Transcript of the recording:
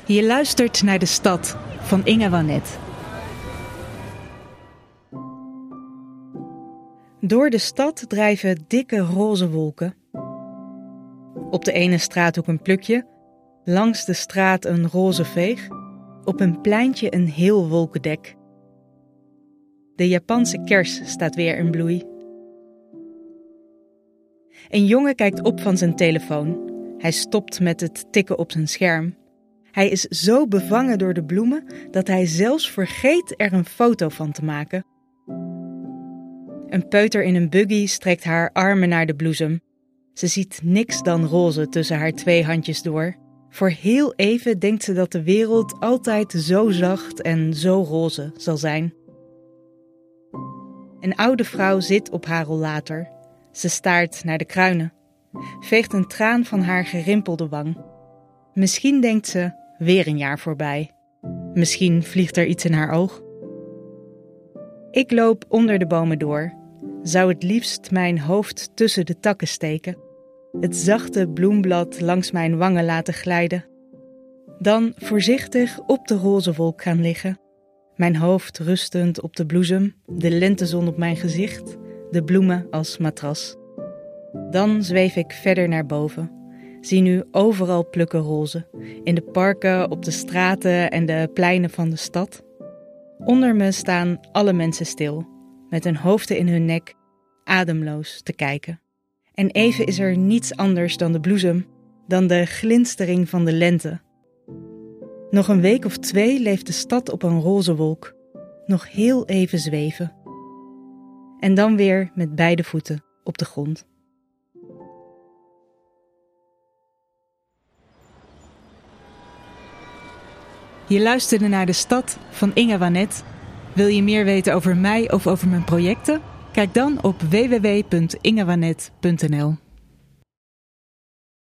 Je luistert naar De Stad van Inge Wanet. Door de stad drijven dikke roze wolken. Op de ene straathoek een plukje, langs de straat een roze veeg, op een pleintje een heel wolkendek. De Japanse kers staat weer in bloei. Een jongen kijkt op van zijn telefoon. Hij stopt met het tikken op zijn scherm. Hij is zo bevangen door de bloemen dat hij zelfs vergeet er een foto van te maken. Een peuter in een buggy strekt haar armen naar de bloesem. Ze ziet niks dan roze tussen haar 2 handjes door. Voor heel even denkt ze dat de wereld altijd zo zacht en zo roze zal zijn. Een oude vrouw zit op haar rollator. Ze staart naar de kruinen. Veegt een traan van haar gerimpelde wang. Misschien denkt ze, weer een jaar voorbij. Misschien vliegt er iets in haar oog. Ik loop onder de bomen door. Zou het liefst mijn hoofd tussen de takken steken. Het zachte bloemblad langs mijn wangen laten glijden. Dan voorzichtig op de roze wolk gaan liggen. Mijn hoofd rustend op de bloesem, de lentezon op mijn gezicht, de bloemen als matras. Dan zweef ik verder naar boven. Zie nu overal plukken roze. In de parken, op de straten en de pleinen van de stad. Onder me staan alle mensen stil, met hun hoofden in hun nek, ademloos te kijken. En even is er niets anders dan de bloesem, dan de glinstering van de lente. Nog een week of 2 leeft de stad op een roze wolk. Nog heel even zweven. En dan weer met beide voeten op de grond. Je luisterde naar De Stad van Inge Wanet. Wil je meer weten over mij of over mijn projecten? Kijk dan op www.ingewanet.nl.